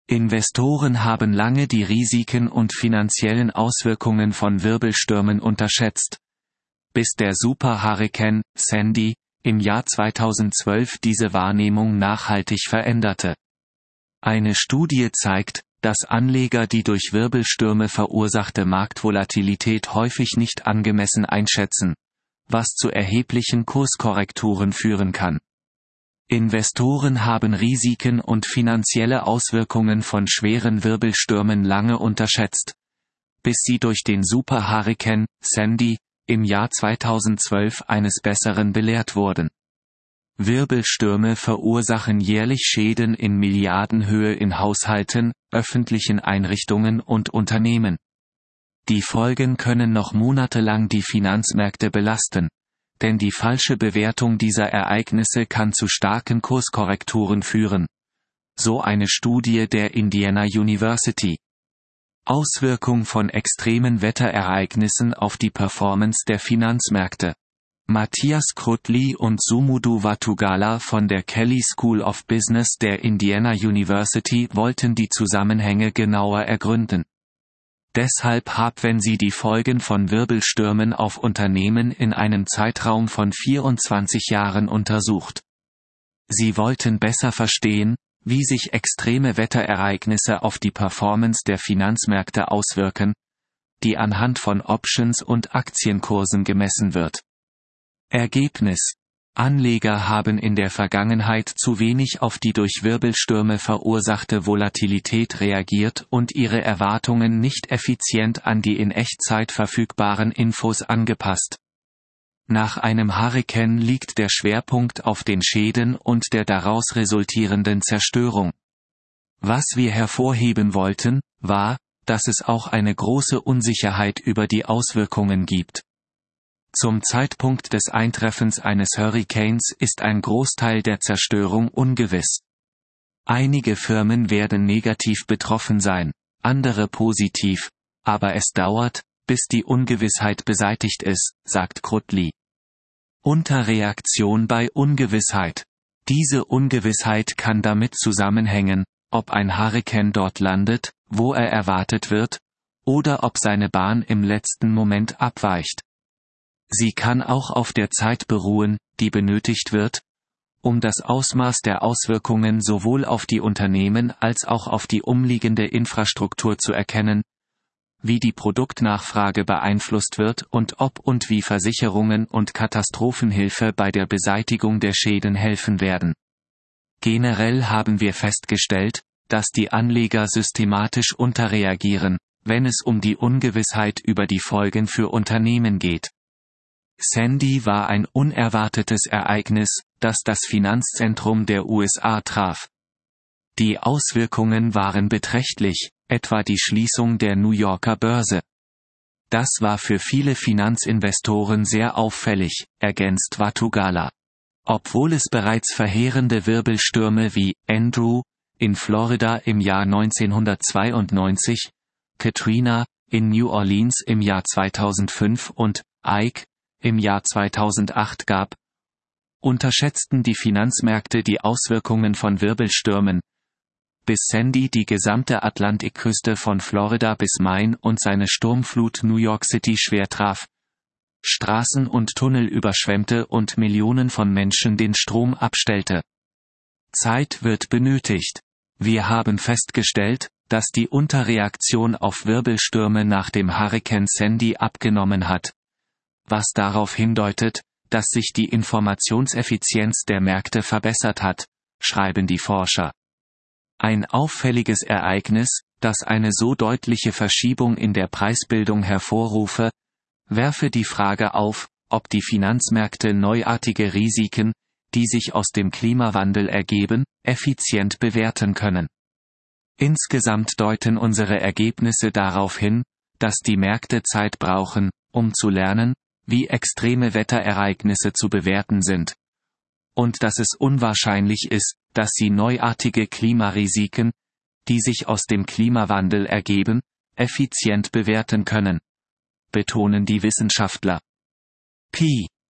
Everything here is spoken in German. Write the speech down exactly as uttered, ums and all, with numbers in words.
Investoren haben lange die Risiken und finanziellen Auswirkungen von Wirbelstürmen unterschätzt, bis der Super-Hurrikan Sandy im Jahr zweitausendzwölf diese Wahrnehmung nachhaltig veränderte. Eine Studie zeigt, dass Anleger die durch Wirbelstürme verursachte Marktvolatilität häufig nicht angemessen einschätzen, was zu erheblichen Kurskorrekturen führen kann. Investoren haben Risiken und finanzielle Auswirkungen von schweren Wirbelstürmen lange unterschätzt, bis sie durch den Super-Hurrikan Sandy im Jahr zweitausendzwölf eines Besseren belehrt wurden. Wirbelstürme verursachen jährlich Schäden in Milliardenhöhe in Haushalten, öffentlichen Einrichtungen und Unternehmen. Die Folgen können noch monatelang die Finanzmärkte belasten, denn die falsche Bewertung dieser Ereignisse kann zu starken Kurskorrekturen führen. So eine Studie der Indiana University. Auswirkung von extremen Wetterereignissen auf die Performance der Finanzmärkte. Matthias Krutli und Sumudu Vatugala von der Kelley School of Business der Indiana University wollten die Zusammenhänge genauer ergründen. Deshalb haben sie die Folgen von Wirbelstürmen auf Unternehmen in einem Zeitraum von vierundzwanzig Jahren untersucht. Sie wollten besser verstehen, wie sich extreme Wetterereignisse auf die Performance der Finanzmärkte auswirken, die anhand von Options und Aktienkursen gemessen wird. Ergebnis: Anleger haben in der Vergangenheit zu wenig auf die durch Wirbelstürme verursachte Volatilität reagiert und ihre Erwartungen nicht effizient an die in Echtzeit verfügbaren Infos angepasst. Nach einem Hurrikan liegt der Schwerpunkt auf den Schäden und der daraus resultierenden Zerstörung. Was wir hervorheben wollten, war, dass es auch eine große Unsicherheit über die Auswirkungen gibt. Zum Zeitpunkt des Eintreffens eines Hurrikans ist ein Großteil der Zerstörung ungewiss. Einige Firmen werden negativ betroffen sein, andere positiv, aber es dauert, bis die Ungewissheit beseitigt ist, sagt Krutli. Unterreaktion bei Ungewissheit. Diese Ungewissheit kann damit zusammenhängen, ob ein Hurrikan dort landet, wo er erwartet wird, oder ob seine Bahn im letzten Moment abweicht. Sie kann auch auf der Zeit beruhen, die benötigt wird, um das Ausmaß der Auswirkungen sowohl auf die Unternehmen als auch auf die umliegende Infrastruktur zu erkennen, wie die Produktnachfrage beeinflusst wird und ob und wie Versicherungen und Katastrophenhilfe bei der Beseitigung der Schäden helfen werden. Generell haben wir festgestellt, dass die Anleger systematisch unterreagieren, wenn es um die Ungewissheit über die Folgen für Unternehmen geht. Sandy war ein unerwartetes Ereignis, das das Finanzzentrum der U S A traf. Die Auswirkungen waren beträchtlich, etwa die Schließung der New Yorker Börse. Das war für viele Finanzinvestoren sehr auffällig, ergänzt Vatugala. Obwohl es bereits verheerende Wirbelstürme wie Andrew in Florida im Jahr neunzehnhundertzweiundneunzig, Katrina in New Orleans im Jahr zweitausendfünf und Ike im Jahr zweitausendacht gab, unterschätzten die Finanzmärkte die Auswirkungen von Wirbelstürmen, bis Sandy die gesamte Atlantikküste von Florida bis Maine und seine Sturmflut New York City schwer traf, Straßen und Tunnel überschwemmte und Millionen von Menschen den Strom abstellte. Zeit wird benötigt. Wir haben festgestellt, dass die Unterreaktion auf Wirbelstürme nach dem Hurrikan Sandy abgenommen hat, was darauf hindeutet, dass sich die Informationseffizienz der Märkte verbessert hat, schreiben die Forscher. Ein auffälliges Ereignis, das eine so deutliche Verschiebung in der Preisbildung hervorrufe, werfe die Frage auf, ob die Finanzmärkte neuartige Risiken, die sich aus dem Klimawandel ergeben, effizient bewerten können. Insgesamt deuten unsere Ergebnisse darauf hin, dass die Märkte Zeit brauchen, um zu lernen, wie extreme Wetterereignisse zu bewerten sind, und dass es unwahrscheinlich ist, dass sie neuartige Klimarisiken, die sich aus dem Klimawandel ergeben, effizient bewerten können, betonen die Wissenschaftler. P